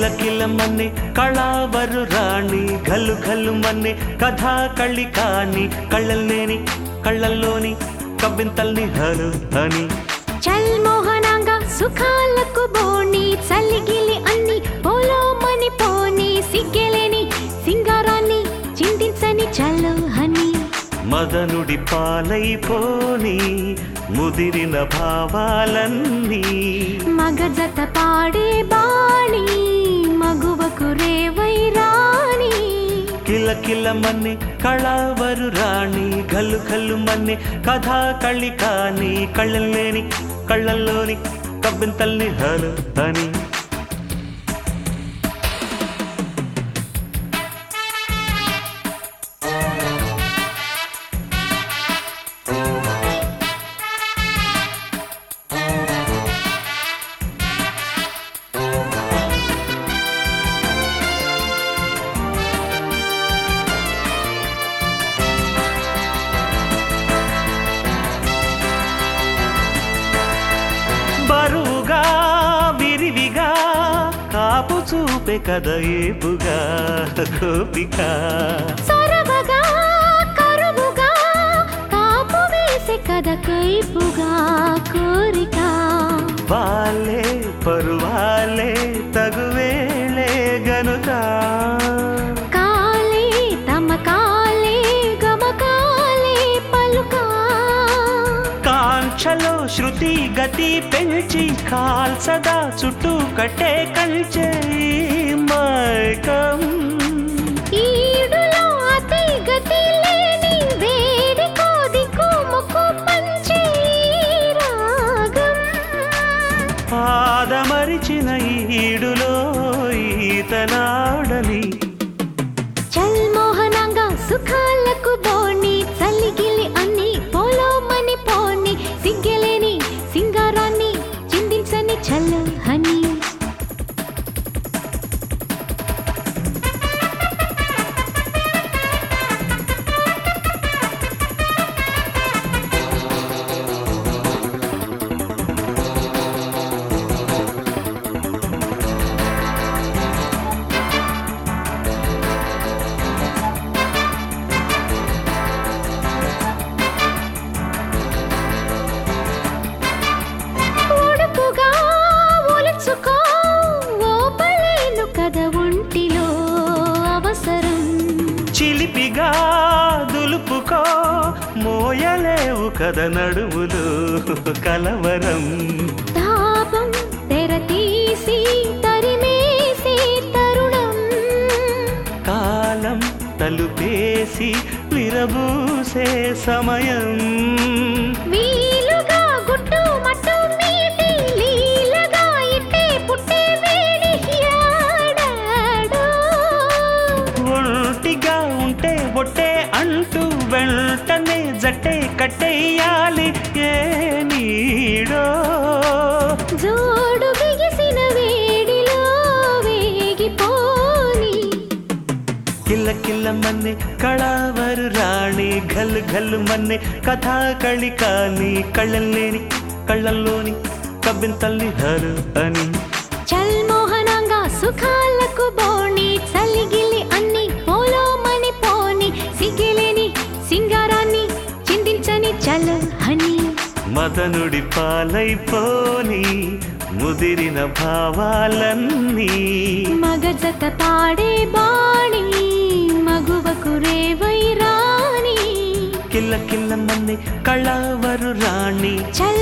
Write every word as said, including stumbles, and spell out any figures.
కిల కిల మన్నే కళావరు రాణి గల్లు గల్లు మన్నే కథా కళ్ళి కాని కళ్ళల్లేని కళ్ళల్లోని కవ్వింతల్ని హరు అని చల్ మోహనాంగా సుఖాలకు బోణి చల్లిగిలి అన్ని పోలో మని పోని సిగ్గెలేని సింగారాన్ని చింతించని చల్లు హని మదనుడి పాలైపోని ముదిరిన భావాలన్నీ మగజత పాడే బాణి మగువకు రేవై రాణి కిల కిల మన్నే కళావరు రాణి గల్లు గల్లు మన్నే కథా కళ్ళి కాని కళ్ళల్లేని కళ్ళల్లోని కవ్వింతల్ని హలు అని బరువుగా విరివిగా కాపు చూపే కథ ఏపుగా గోపిక సొరవగా కరువుగా కాపు వేసే కథ కైపుగా కోరిక వాలే పరువాలే తగువేళే గనుక కాలే తమ కాలే గమకాలే పలుక కాంక్షలో శృతి గతి పెంచి కాల్సదా చుట్టూ కట్టే కంచే మైకం ఈడులో అతి గతి లేని వేడి కోదికు ముక్కు పంచే రాగం పాదమరిచిన ఈడులో ఈతనాడని చల్ మోహనంగా సుఖాలకు బోణి చల్లిగిలి అన్ని పోలో మని పోని సిగ్గెలేని సింగారాన్ని చిందించని చల్లు హని ఒడుపుగా ఒలుచుకో ఓపలేను కథ ఒంటిలో అవసరం చిలిపిగా దులుపుకో మోయలేవు కథ నడుములు కలవరం తాపం తెర తీసి తరిమేసి తరుణం కాలం తలుపేసి విరబూసే సమయం వీలుగా గుట్టు మట్టు మీటి లీలగా ఇట్టే పుట్టే వేడి యాడాడో ఒంటిగా ఉంటే బొట్టే అంటూ వెంటనే జట్టే కట్టేయాలి ఏ నీడో జోడు బిగిసిన వేడిలో వేగిపోని కిల్ల కిల్ల మన్నే కళావరు రాణి గల్లు గల్లు మన్నే కథా కళి కాని కళ్ళల్లేని కళ్ళల్లోని కవ్వింతల్ని హరు అని చల్ మోహనంగా సుఖాలకు బోణి చల్లిగిలి అన్ని పోలో మని పోని సిగ్గిలేని సింగారాన్ని చిందించని చల్ హని మదనుడి పాలైపోని ముదిరిన భావాలన్నీ మగజత పాడే బాణి మగువకు రేవై రాణి కిల్ల కిల్ల మన్నే కళావరు రాణి చల్